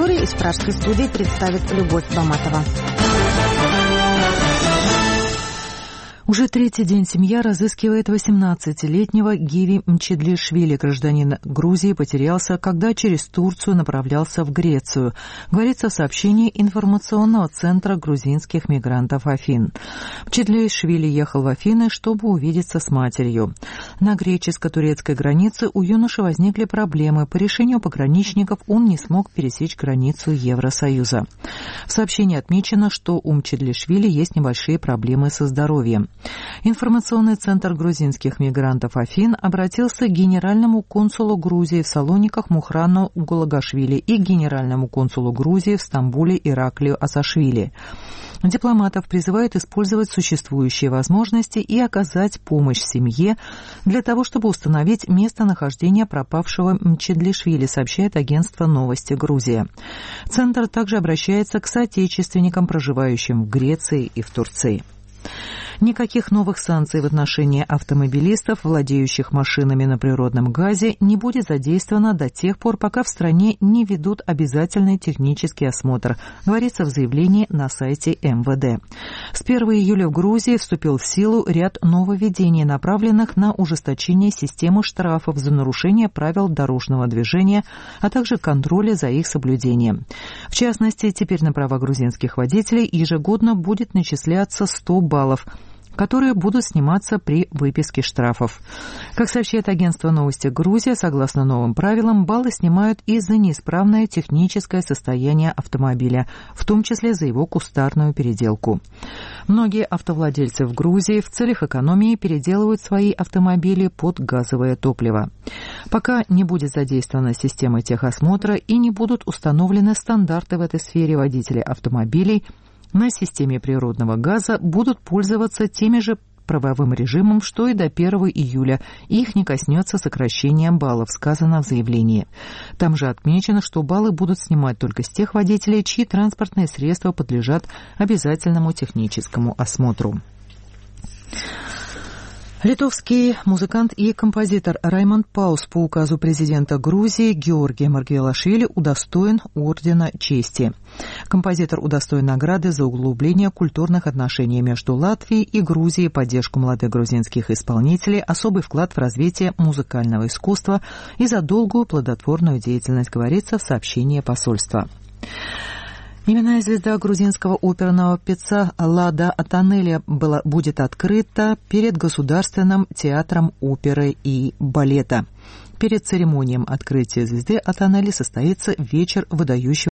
который из пражской студии представит Любовь Баматова. Уже третий день семья разыскивает 18-летнего Гиви Мчедлишвили. Гражданин Грузии потерялся, когда через Турцию направлялся в Грецию. Говорится в сообщении информационного центра грузинских мигрантов Афин. Мчедлишвили ехал в Афины, чтобы увидеться с матерью. На греческо-турецкой границе у юноши возникли проблемы. По решению пограничников он не смог пересечь границу Евросоюза. В сообщении отмечено, что у Мчедлишвили есть небольшие проблемы со здоровьем. Информационный центр грузинских мигрантов Афин обратился к генеральному консулу Грузии в Салониках Мухрану Гулагашвили и к генеральному консулу Грузии в Стамбуле Ираклию Асашвили. Дипломатов призывают использовать существующие возможности и оказать помощь семье для того, чтобы установить местонахождение пропавшего Мчедлишвили, сообщает агентство «Новости Грузия». Центр также обращается к соотечественникам, проживающим в Греции и в Турции. Никаких новых санкций в отношении автомобилистов, владеющих машинами на природном газе, не будет задействовано до тех пор, пока в стране не ведут обязательный технический осмотр, говорится в заявлении на сайте МВД. С 1 июля в Грузии вступил в силу ряд нововведений, направленных на ужесточение системы штрафов за нарушение правил дорожного движения, а также контроля за их соблюдением. В частности, теперь на права грузинских водителей ежегодно будет начисляться 100 баллов, которые будут сниматься при выписке штрафов. Как сообщает агентство «Новости Грузия», согласно новым правилам, баллы снимают и за неисправное техническое состояние автомобиля, в том числе за его кустарную переделку. Многие автовладельцы в Грузии в целях экономии переделывают свои автомобили под газовое топливо. Пока не будет задействована система техосмотра и не будут установлены стандарты в этой сфере, водители автомобилей на системе природного газа будут пользоваться теми же правовым режимом, что и до 1 июля, и их не коснется сокращения баллов, сказано в заявлении. Там же отмечено, что баллы будут снимать только с тех водителей, чьи транспортные средства подлежат обязательному техническому осмотру. Литовский музыкант и композитор Раймонд Паус по указу президента Грузии Георгия Маргвелашвили удостоен Ордена Чести. Композитор удостоен награды за углубление культурных отношений между Латвией и Грузией, поддержку молодых грузинских исполнителей, особый вклад в развитие музыкального искусства и за долгую плодотворную деятельность, говорится в сообщении посольства. Именная звезда грузинского оперного певца Лада Атанели будет открыта перед Государственным театром оперы и балета. Перед церемонией открытия звезды Атанели состоится вечер выдающегося